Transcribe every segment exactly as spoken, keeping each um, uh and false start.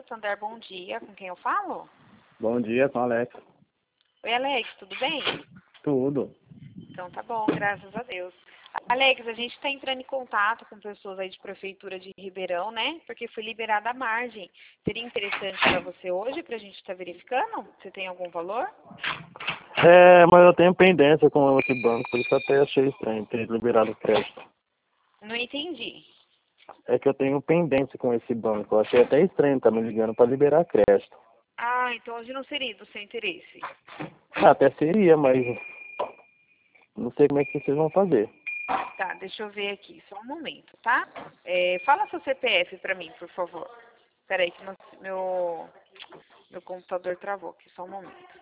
Santander, bom dia. Com quem eu falo? Bom dia, com o Alex. Oi, Alex, tudo bem? Tudo. Então tá bom, graças a Deus. Alex, a gente está entrando em contato com pessoas aí de prefeitura de Ribeirão, né? Porque foi liberada a margem. Seria interessante para você hoje, para a gente estar verificando? Você tem algum valor? É, mas eu tenho pendência com esse banco, por isso eu até achei estranho ter liberado o crédito. Não entendi. É que eu tenho pendência com esse banco. Eu achei até estranho estar me ligando para liberar crédito. Ah, então hoje não seria do seu interesse. Ah, até seria, mas não sei como é que vocês vão fazer. Tá, deixa eu ver aqui, só um momento, tá? É, fala seu C P F para mim, por favor. Peraí que meu, meu, meu computador travou aqui, só um momento.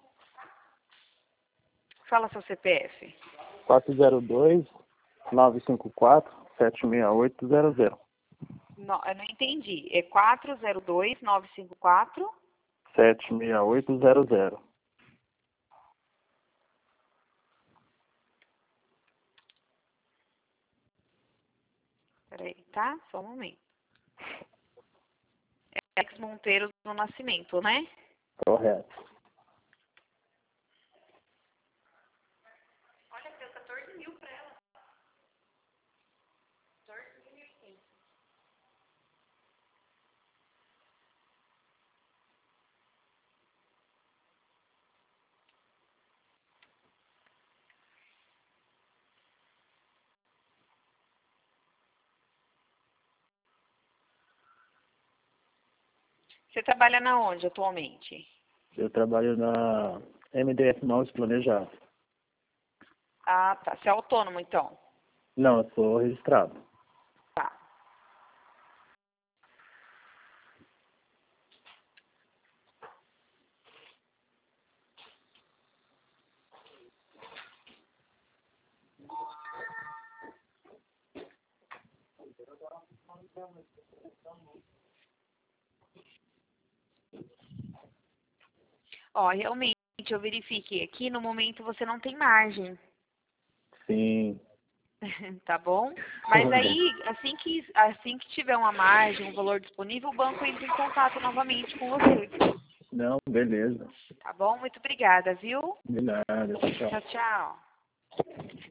Fala seu C P F. quatro zero dois, nove cinco quatro, sete seis oito zero zero. Não, eu não entendi. É quatro zero dois, nove cinco quatro. sete seis oito zero zero. Peraí, tá? Só um momento. É Alex Monteiro do Nascimento, né? Correto. Olha, deu quatorze mil pra ela. quatorze mil e quinhentos. Você trabalha na onde atualmente? Eu trabalho na M D F Malls Planejado. Ah, tá. Você é autônomo, então? Não, eu sou registrado. Tá. Ó, realmente, eu verifiquei aqui, no momento você não tem margem. Sim. Tá bom? Mas aí, assim que, assim que tiver uma margem, um valor disponível, o banco entra em contato novamente com você. Não, beleza. Tá bom? Muito obrigada, viu? De nada. Tchau. Tchau, tchau.